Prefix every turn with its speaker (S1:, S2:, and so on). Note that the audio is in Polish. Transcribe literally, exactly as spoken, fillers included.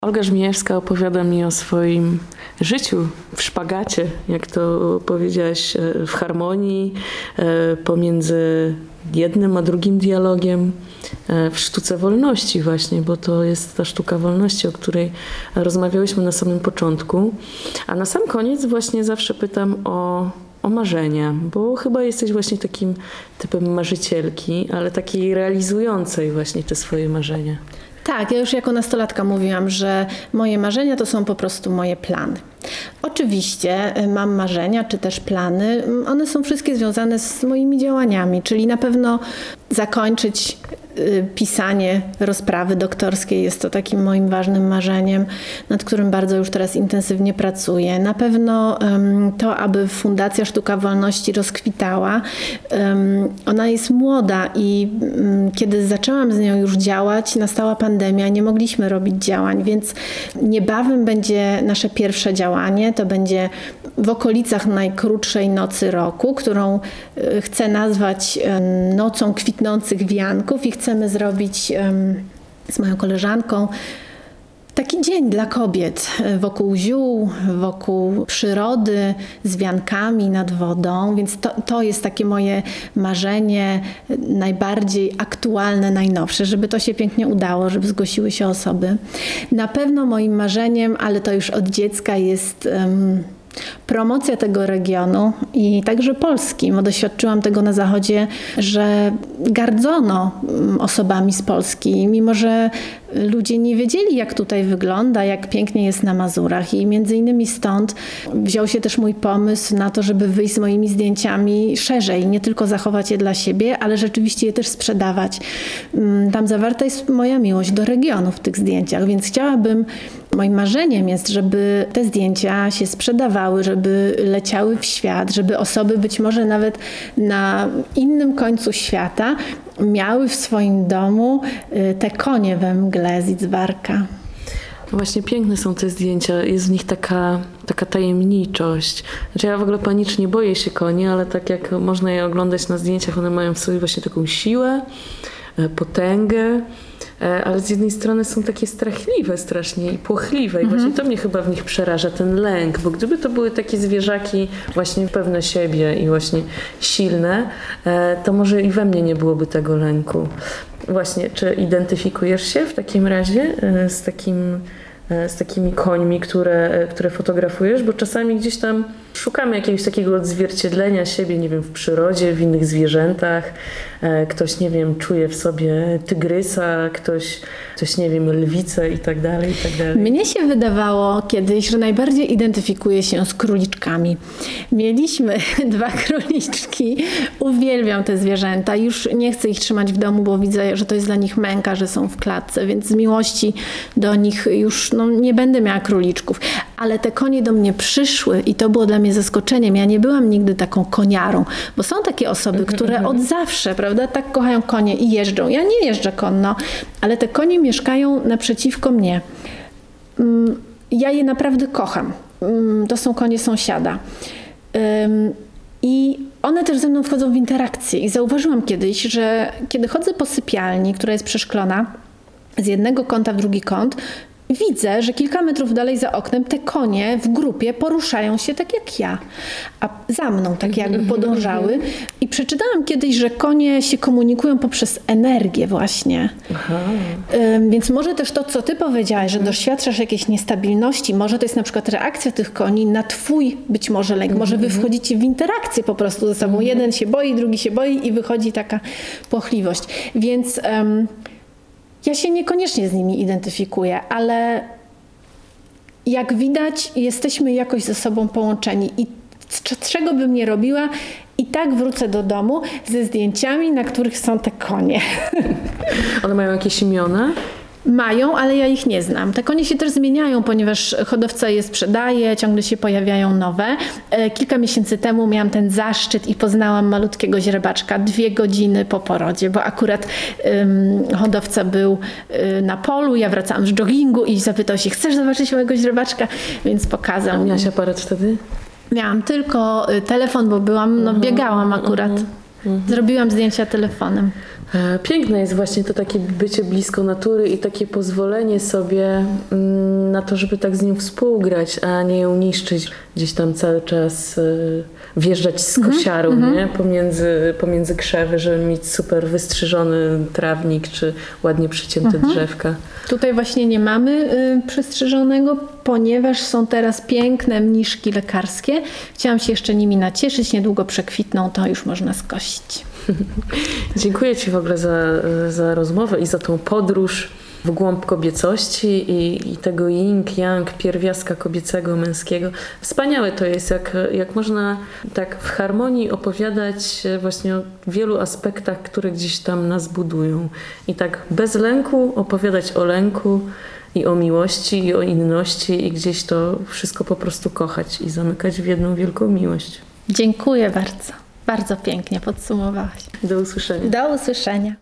S1: Olga Żmijewska opowiada mi o swoim życiu w szpagacie, jak to powiedziałaś, w harmonii pomiędzy jednym a drugim dialogiem, w sztuce wolności właśnie, bo to jest ta sztuka wolności, o której rozmawiałyśmy na samym początku. A na sam koniec właśnie zawsze pytam o, o marzenia, bo chyba jesteś właśnie takim typem marzycielki, ale takiej realizującej właśnie te swoje marzenia.
S2: Tak, ja już jako nastolatka mówiłam, że moje marzenia to są po prostu moje plany. Oczywiście mam marzenia, czy też plany. One są wszystkie związane z moimi działaniami, czyli na pewno zakończyć pisanie rozprawy doktorskiej jest to takim moim ważnym marzeniem, nad którym bardzo już teraz intensywnie pracuję. Na pewno um, to, aby Fundacja Sztuka Wolności rozkwitała. Um, ona jest młoda i um, kiedy zaczęłam z nią już działać, nastała pandemia, nie mogliśmy robić działań, więc niebawem będzie nasze pierwsze działanie. To będzie w okolicach najkrótszej nocy roku, którą um, chcę nazwać um, Nocą Kwitnących Wianków i chcemy zrobić um, z moją koleżanką taki dzień dla kobiet wokół ziół, wokół przyrody, z wiankami nad wodą, więc to, to jest takie moje marzenie najbardziej aktualne, najnowsze, żeby to się pięknie udało, żeby zgłosiły się osoby. Na pewno moim marzeniem, ale to już od dziecka jest um, promocja tego regionu i także Polski, bo doświadczyłam tego na Zachodzie, że gardzono osobami z Polski, mimo że ludzie nie wiedzieli, jak tutaj wygląda, jak pięknie jest na Mazurach i między innymi stąd wziął się też mój pomysł na to, żeby wyjść z moimi zdjęciami szerzej, nie tylko zachować je dla siebie, ale rzeczywiście je też sprzedawać. Tam zawarta jest moja miłość do regionu w tych zdjęciach, więc chciałabym, moim marzeniem jest, żeby te zdjęcia się sprzedawały, żeby leciały w świat, żeby osoby być może nawet na innym końcu świata miały w swoim domu te konie we mgle Zidzbarka.
S1: Właśnie piękne są te zdjęcia, jest w nich taka, taka tajemniczość. Znaczy ja w ogóle panicznie boję się koni, ale tak jak można je oglądać na zdjęciach, one mają w sobie właśnie taką siłę, potęgę, ale z jednej strony są takie strachliwe strasznie i płochliwe i mhm. właśnie to mnie chyba w nich przeraża, ten lęk, bo gdyby to były takie zwierzaki właśnie pewne siebie i właśnie silne, to może i we mnie nie byłoby tego lęku. Właśnie, czy identyfikujesz się w takim razie z takim z takimi końmi, które, które fotografujesz, bo czasami gdzieś tam szukamy jakiegoś takiego odzwierciedlenia siebie, nie wiem, w przyrodzie, w innych zwierzętach. Ktoś, nie wiem, czuje w sobie tygrysa, ktoś, ktoś nie wiem, lwicę i tak dalej, i tak dalej.
S2: Mnie się wydawało kiedyś, że najbardziej identyfikuję się z króliczkami. Mieliśmy dwa króliczki, uwielbiam te zwierzęta, już nie chcę ich trzymać w domu, bo widzę, że to jest dla nich męka, że są w klatce, więc z miłości do nich już no, nie będę miała króliczków. Ale te konie do mnie przyszły i to było dla mnie zaskoczeniem. Ja nie byłam nigdy taką koniarą, bo są takie osoby, które od zawsze, prawda, tak kochają konie i jeżdżą. Ja nie jeżdżę konno, ale te konie mieszkają naprzeciwko mnie. Ja je naprawdę kocham. To są konie sąsiada. I one też ze mną wchodzą w interakcję. I zauważyłam kiedyś, że kiedy chodzę po sypialni, która jest przeszklona, z jednego kąta w drugi kąt, widzę, że kilka metrów dalej za oknem te konie w grupie poruszają się tak jak ja, a za mną tak jakby podążały. I przeczytałam kiedyś, że konie się komunikują poprzez energię właśnie. Aha. Więc może też to, co ty powiedziałaś, że doświadczasz jakiejś niestabilności, może to jest na przykład reakcja tych koni na twój być może lęk. Może wy wchodzicie w interakcję po prostu ze sobą. Jeden się boi, drugi się boi i wychodzi taka płochliwość. Więc um, ja się niekoniecznie z nimi identyfikuję, ale jak widać, jesteśmy jakoś ze sobą połączeni i czego bym nie robiła, i tak wrócę do domu ze zdjęciami, na których są te konie.
S1: One mają jakieś imiona?
S2: Mają, ale ja ich nie znam. Te konie się też zmieniają, ponieważ hodowca je sprzedaje, ciągle się pojawiają nowe. Kilka miesięcy temu miałam ten zaszczyt i poznałam malutkiego źrebaczka dwie godziny po porodzie, bo akurat um, hodowca był y, na polu, ja wracałam z joggingu i zapytał się, chcesz zobaczyć mojego źrebaczka? Więc pokazał.
S1: A miałaś aparat wtedy?
S2: Miałam tylko telefon, bo byłam, no biegałam akurat. Uh-huh, uh-huh. Zrobiłam zdjęcia telefonem.
S1: Piękne jest właśnie to takie bycie blisko natury i takie pozwolenie sobie na to, żeby tak z nią współgrać, a nie ją niszczyć, gdzieś tam cały czas wjeżdżać z kosiarą, mm-hmm. nie? Pomiędzy, pomiędzy krzewy, żeby mieć super wystrzyżony trawnik czy ładnie przycięte mm-hmm. drzewka.
S2: Tutaj właśnie nie mamy y, przystrzyżonego, ponieważ są teraz piękne mniszki lekarskie. Chciałam się jeszcze nimi nacieszyć, niedługo przekwitną, to już można skosić.
S1: Dziękuję Ci w ogóle za, za rozmowę i za tą podróż w głąb kobiecości i, i tego yin-yang, pierwiastka kobiecego, męskiego. Wspaniałe to jest, jak, jak można tak w harmonii opowiadać właśnie o wielu aspektach, które gdzieś tam nas budują. I tak bez lęku opowiadać o lęku i o miłości, i o inności i gdzieś to wszystko po prostu kochać i zamykać w jedną wielką miłość.
S2: Dziękuję bardzo. Bardzo pięknie podsumowałaś.
S1: Do usłyszenia.
S2: Do usłyszenia.